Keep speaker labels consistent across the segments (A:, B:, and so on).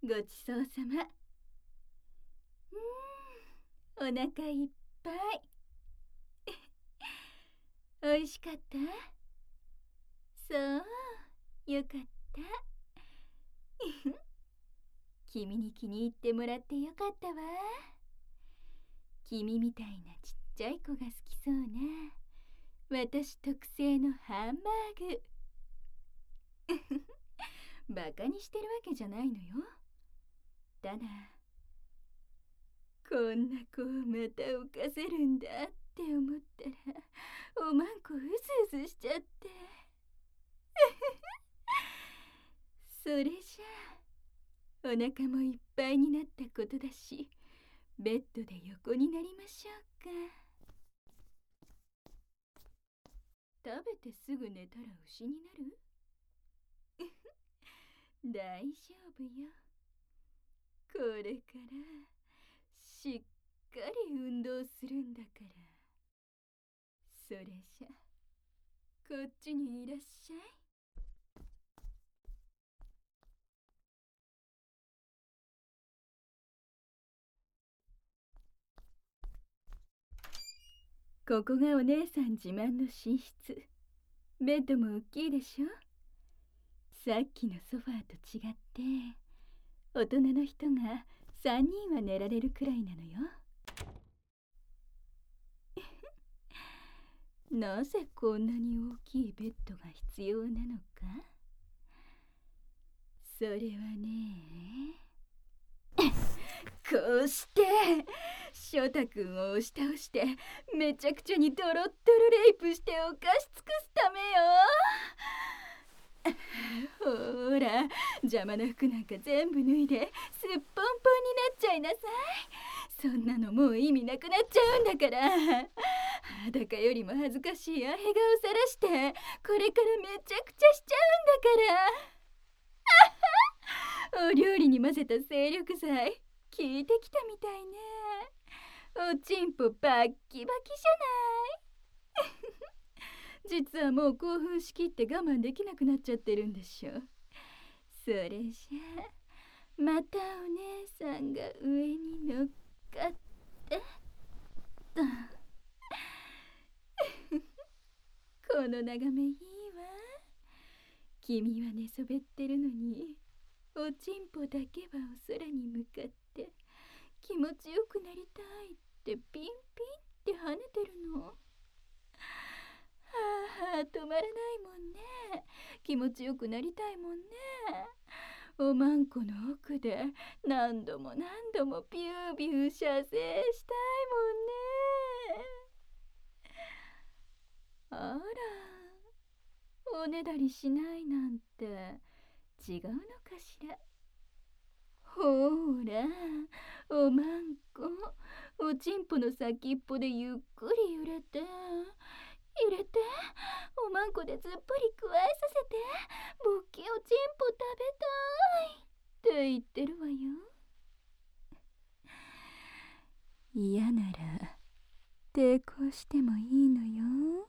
A: ごちそうさま。お腹いっぱい。おいしかった？そう、よかった。君に気に入ってもらってよかったわ。君みたいなちっちゃい子が好きそうな私特製のハンバーグ。バカにしてるわけじゃないのよ。ただ、こんな子をまた浮かせるんだって思ったらおまんこうずうずしちゃって。それじゃあお腹もいっぱいになったことだし、ベッドで横になりましょうか。食べてすぐ寝たら牛になる？大丈夫よ。これからしっかり運動するんだから。それじゃこっちにいらっしゃい。ここがお姉さん自慢の寝室。ベッドも大きいでしょ。さっきのソファーと違って大人の人が3人は寝られるくらいなのよ。なぜこんなに大きいベッドが必要なのか。それはね、こうして翔太くんを押し倒してめちゃくちゃにドロッドロレイプして犯し尽くすためよ。ほら、邪魔な服なんか全部脱いですっぽんぽんになっちゃいなさい。そんなのもう意味なくなっちゃうんだから。裸よりも恥ずかしいアヘ顔さらしてこれからめちゃくちゃしちゃうんだから。お料理に混ぜた精力剤効いてきたみたいね。おちんぽバッキバキじゃない。実はもう興奮しきって我慢できなくなっちゃってるんでしょ。それじゃまたお姉さんが上に乗っかってと。この眺めいいわ。君は寝そべってるのにおちんぽだけはお空に向かって気持ちよくなりたいってピンピンって跳ねてるの。はあ、止まらないもんね。気持ちよくなりたいもんね。おまんこの奥で何度も何度もピュービュー射精したいもんね。あら、おねだりしないなんて違うのかしら。ほら、おまんこ、おちんぽの先っぽでゆっくり揺れて入れて、おまんこでずっぷりくわえさせて、ぼっきおちんぽ食べたいって言ってるわよ。嫌なら抵抗してもいいのよ。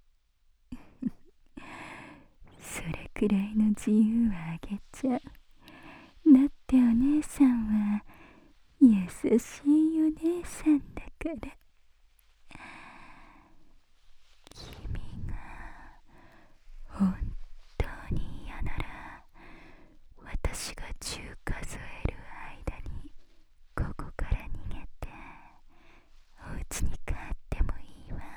A: それくらいの自由はあげちゃう。だってお姉さんは優しいお姉さんだから。君が本当に嫌なら私が10数える間にここから逃げてお家に帰ってもいいわ。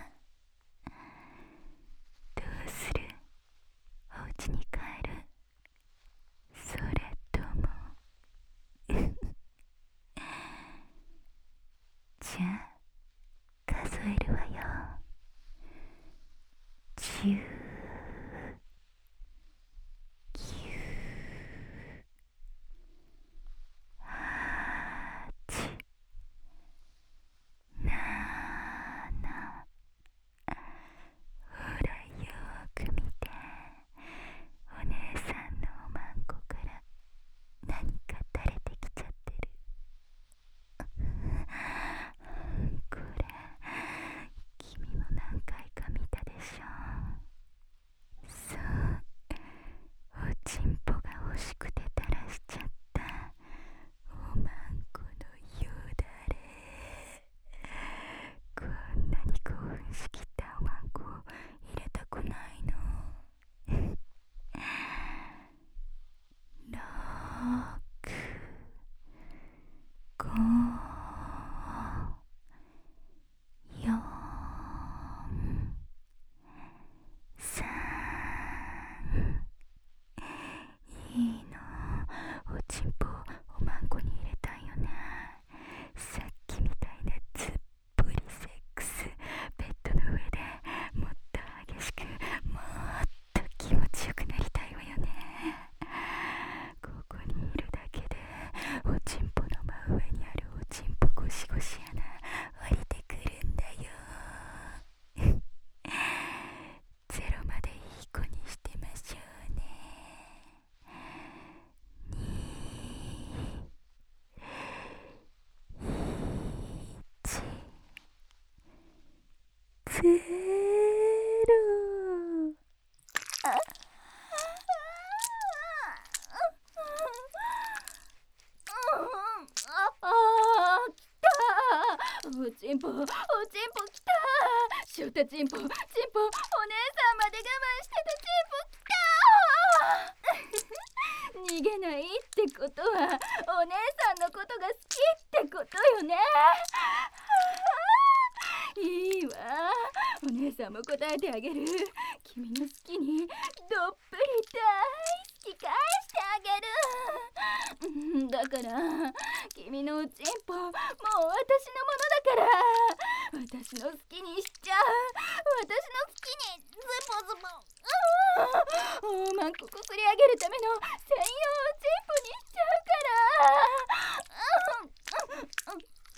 A: どうする？お家に帰る？それともじゃあぽおちんぽきた。翔太ちんぽお姉さんまで我慢してたちんぽきた。逃げないってことはお姉さんのことが好きってことよね。いいわ、お姉さんも答えてあげる。君の好きにどっぷり大好き返してあげる。だから君のおちんぽもう私のものだから、私の好きにしちゃう。私の好きにズボズボおまんここすり上げるための専用おちんぽにしちゃうから。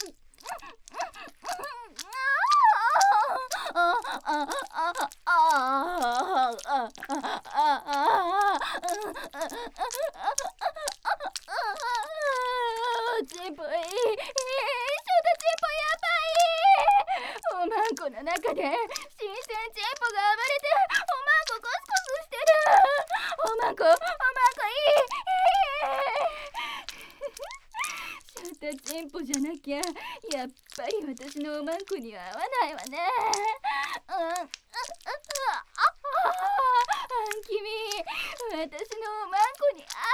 A: チンポいい、翔太チンポやばい。おまんこの中で新鮮チンポが暴れておまんこコスコスしてる。おまんこいい。翔太チンポじゃなきゃやっぱり私のおまんこには合わないわね。君、私のおまんこに合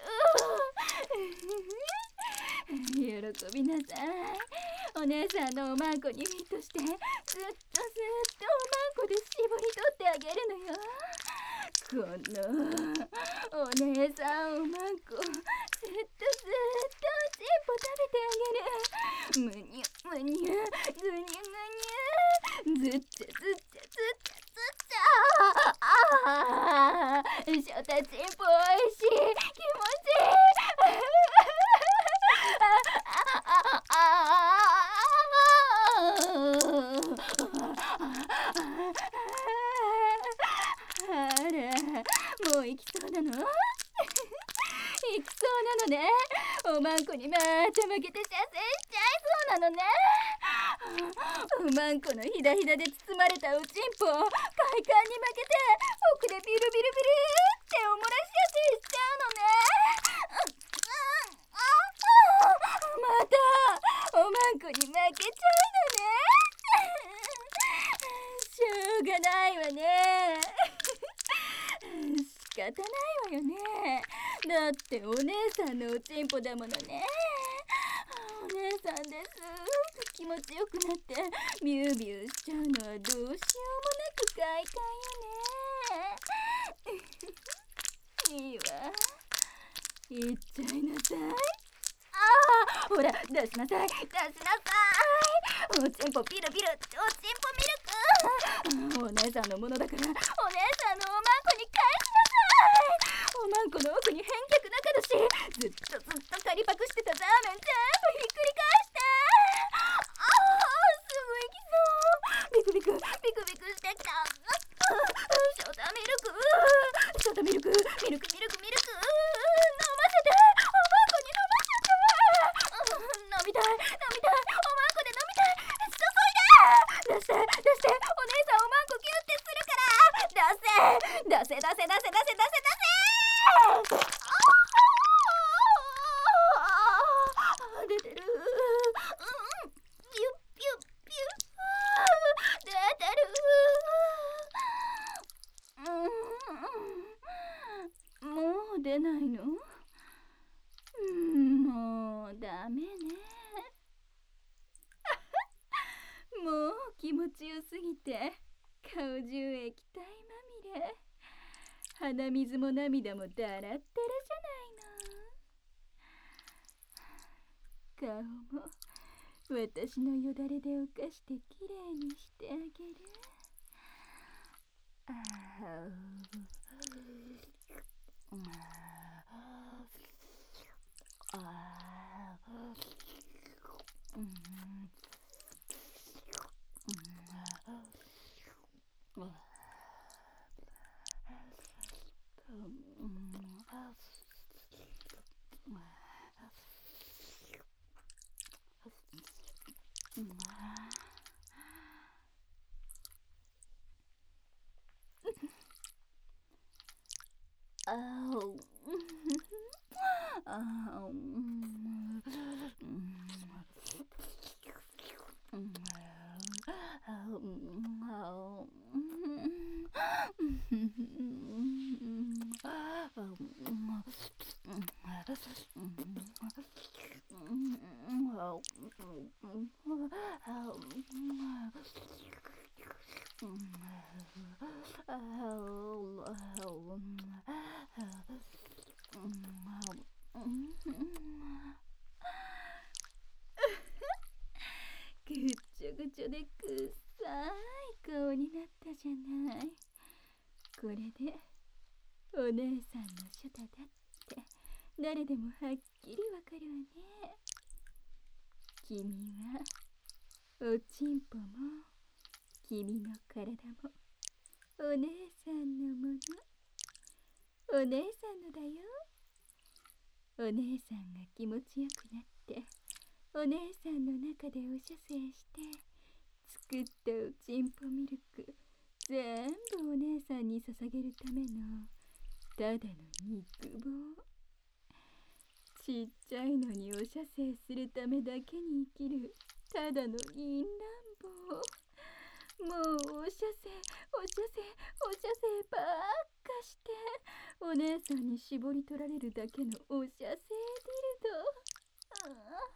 A: ってる。喜びなさい。お姉さんのおまんこにフィットしてずっとおまんこで絞り取ってあげるのよ。このお姉さんおまんこずっとチンポ食べてあげる。むにゅむにゅぐにゅぐにゅずっちゃずっちゃずっちゃずっちゃ。翔太チンポおいしい、気持ちいい。あら、もう行きそうなの？行きそうなのね。おまんこにまた負けて射精しちゃいそうなのね。おまんこのひだひだで包まれたおちんぽ、快感に負けて奥でビルビルビルっておもらし射精しちゃうのね。またおまんこに負けちゃうのね。しょうがないわね。仕方ないわよね。だってお姉さんのおちんぽだものね。お姉さんです気持ちよくなってビュービューしちゃうのはどうしようもなく快感よね。いいわ、言っちゃいなさい。ほら出しなさい。おちんぽピルピル、おちんぽミルク。お姉さんのものだからお姉さんのおまんこに返しなさい。おまんこの奥に返却中だし、ずっと借りパクしてたザーメン全部ひっくり返して。すぐ行きそう。ビクビクしてきた。ショータミルク飲ませて。おまんこに飲ませて。飲みたい。おまんこで飲みたい。注いで。出して。お姉さんおまんこギュってするから。出せ。出てる。ピュッピュッ出てる。もう出ないの？もうダメね。もう気持ちよすぎて顔中液体まみれ。鼻水も涙もだらったらじゃないの。顔も私のよだれで浮かしてきれいにしてあげる。 ぐっちょぐちょでくっさい顔になったじゃない。これでお姉さんのショタだって誰でもはっきりわかるわね。君はおちんぽも君の体もお姉さんのもの。お姉さんのだよ。お姉さんが気持ちよくなってお姉さんの中でお射精して作ったおちんぽミルク全部お姉さんに捧げるためのただの肉棒。ちっちゃいのにお射精するためだけに生きるただの淫乱棒。もうお射精お射精お射精ばっかしてお姉さんに絞り取られるだけのお射精ディルド。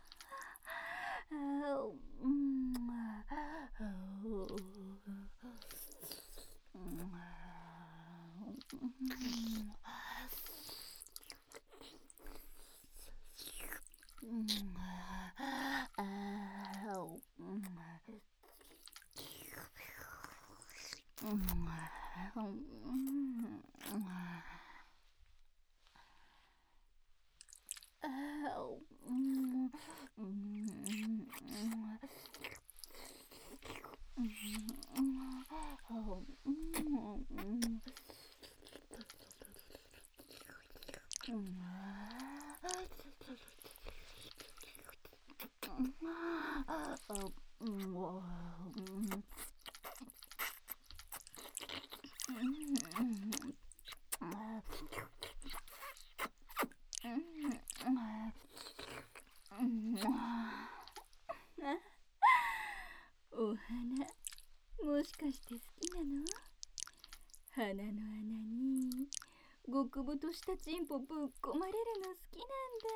A: お花もしかして好きなの？鼻の穴に極太したチンポぶっ込まれるの好きなん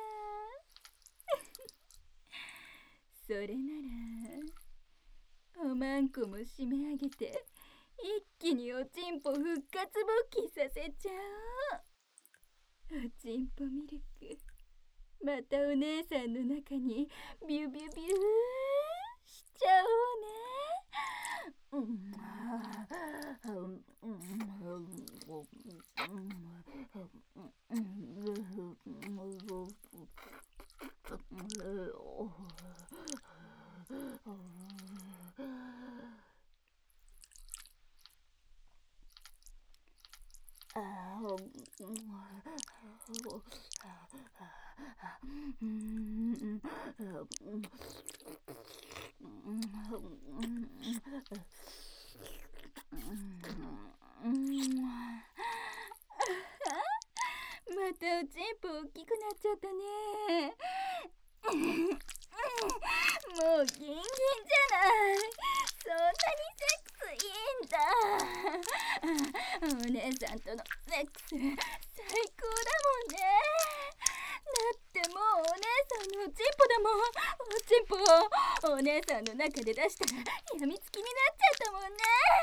A: だ。それならおまんこも締め上げて一気におちんぽ復活勃起させちゃおう。おちんぽミルクまたお姉さんの中にビュビュビューしちゃおうね。またおちんぽ大きくなっちゃったね。もうギンギンじゃない。そんなにセックスいいんだ。お姉さんとのセックス最高だもんね。だってもうお姉さんのおちんぽだもん。おちんぽお姉さんの中で出したらやみつきになっちゃったもんね。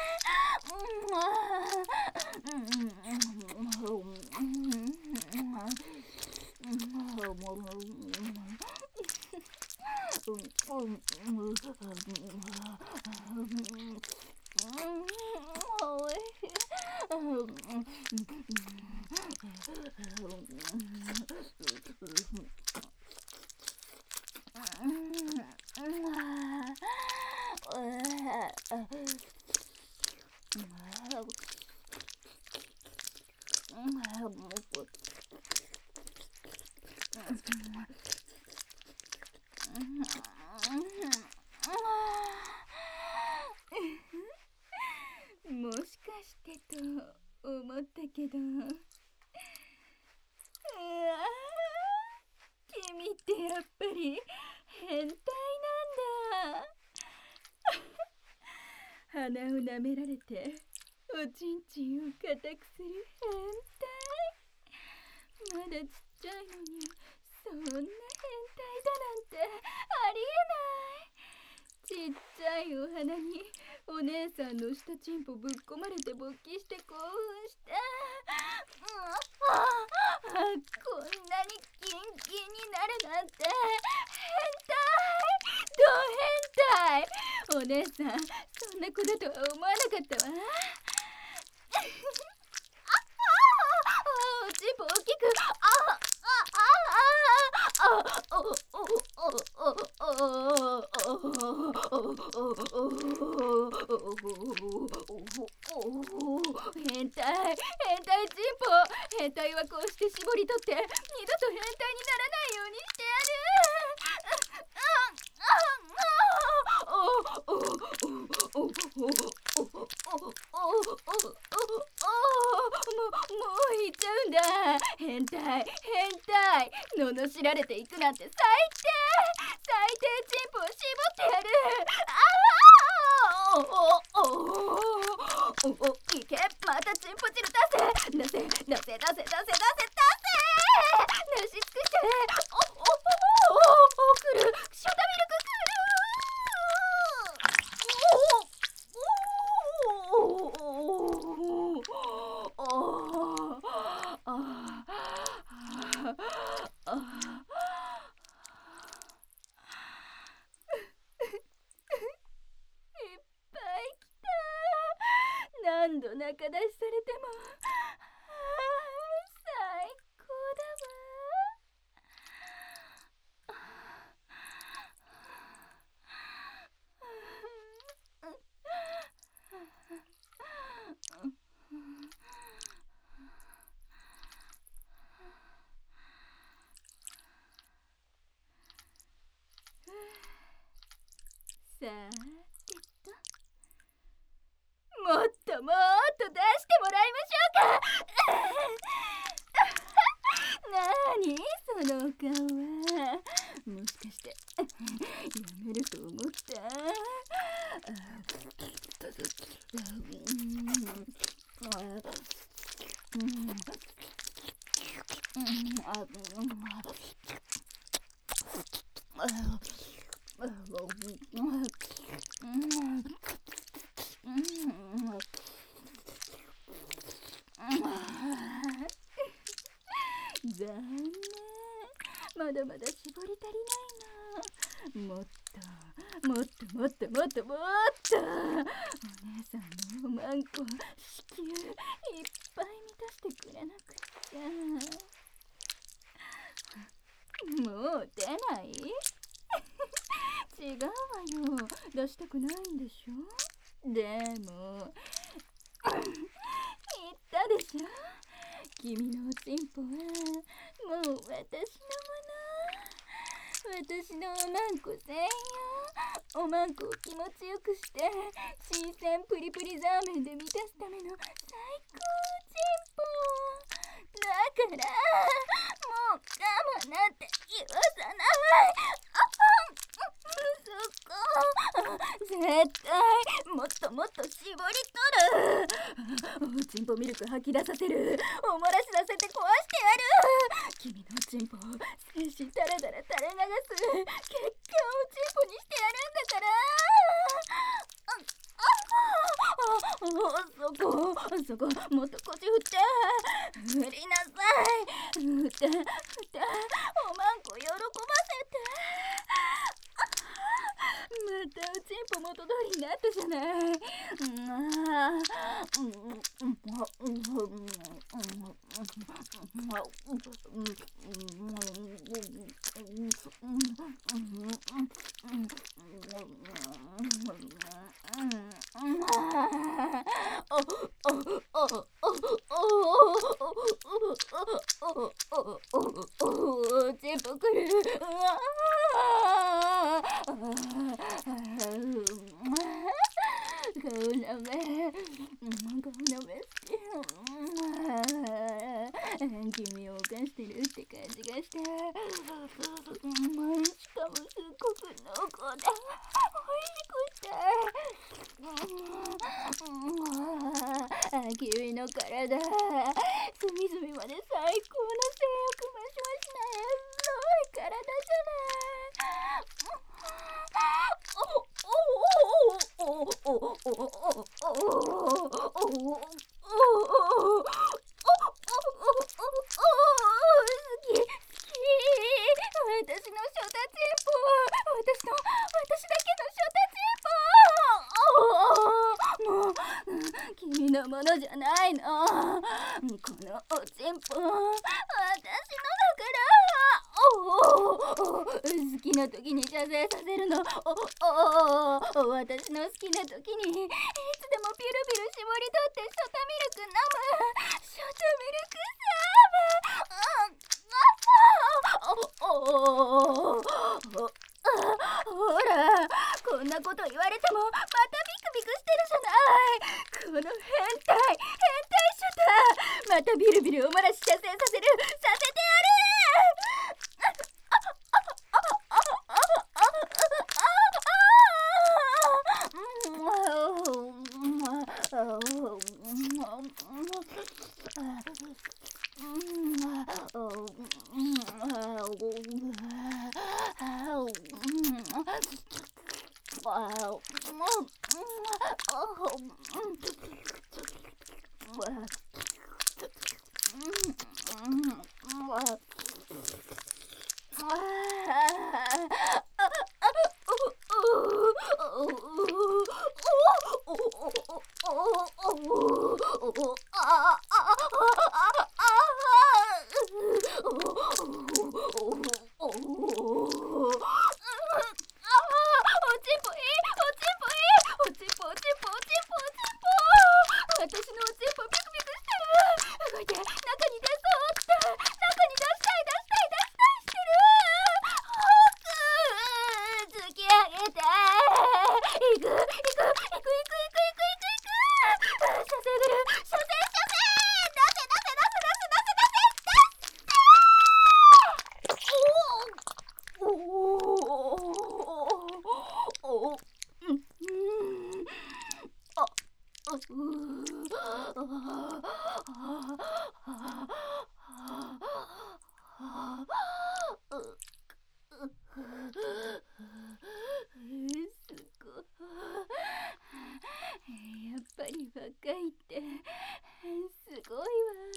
A: おいしもしかしてと思ったけど、君ってやっぱり変態なんだ。鼻を舐められておちんちんを固くする変態。まだちっちちゃいのに、そんな変態だなんてありえない。ちっちゃいお花にお姉さんの下チンポぶっ込まれて勃起して興奮して、こんなにキンキンになるなんて変態、ド変態。お姉さん、そんな子だとは思わなかったわ。チンポ大きく、変態、変態チンポ。変態はこうして絞り取って二度と変態にならないようにしてやる。もう行っちゃうんだ。変態、変態。罵られていくなんて最低、最低。チンポを絞ってやる。いけ、またチンポ汁出せ、出せ、出せ、出せ、出せ、出せ、出せ、出し尽くして。来る、ショタミルク来いっぱい来た。何度仲出しされても最高だわ。さてと、もっともっと出してもらいましょうか。なにその顔は。もしかしてやめると思った？残念、まだまだ絞り足りないの。もっともっともっともっともっと。お姉さんのおまんこ子宮いっぱい満たしてくれなくちゃ。もう出ない？違うわよ、出したくないんでしょ。でも言ったでしょ、君のおちんぽはもう私のもの。私のおまんこ専用。おまんこを気持ちよくして新鮮プリプリザーメンで満たすための最高チンポだから、もう我慢なんて言わさない。そこ絶対もっともっと絞り取る。おちんぽミルク吐き出させる。お漏らしさせて壊してやる。君のおちんぽを精子ダラダラ垂れ流す結果をおちんぽにしてやるんだから。そこもっと腰振って、振りなさい。振っておまんこ喜ばせて。またおちんぽ元通りになったじゃない。チンポくる。顔なめ君を犯してるって感じがして、しかもすっごく濃厚で美味しくて、君の体隅々まで最高の性欲マシマシ君のものじゃないの。このおちんぽ私のだから。好きな時に射精させるの。私の好きな時にいつでもピュルピュル絞り取ってショタミルク飲む。ショタミルクサーブ。ほら、こんなこと言われてもまたビクビクしてるじゃない。この変態ショタ、またビルビルおまらし射精させてやる。私のおちんぽビクビクしてる。動いて、中に出そうって。中に出したいしてる。突き上げて。行く。射精出る。射精。やっぱり若いってすごいわ。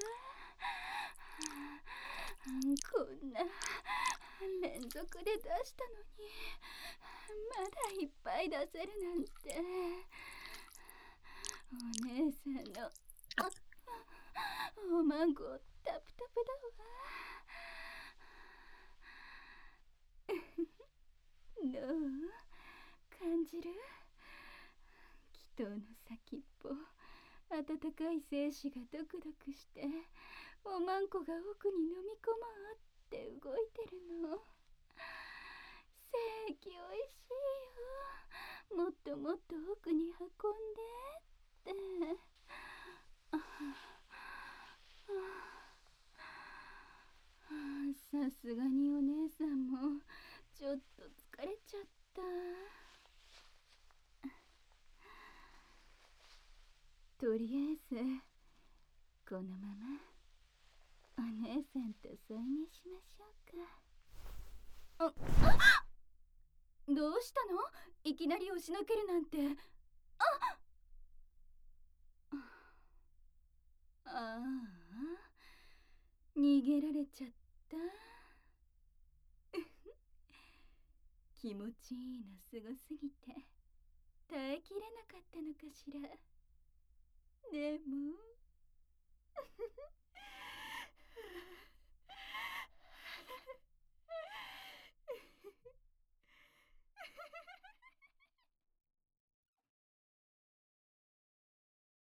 A: こんな連続で出したのにまだいっぱい出せるなんて。お姉さんのおまんこタプタプだわ。どう感じる？祈祷の先っぽ、温かい精子がドクドクしておまんこが奥に飲み込もうって動いてるの。正気おいしいよ。もっともっと奥に運んでって。さすがにお姉さんもちょっと疲れちゃった。とりあえずこのままお姉さんと添い寝しましょうか。どうしたの？いきなり押しのけるなんて。ああ、逃げられちゃった。気持ちいいのすごすぎて耐えきれなかったのかしら。でも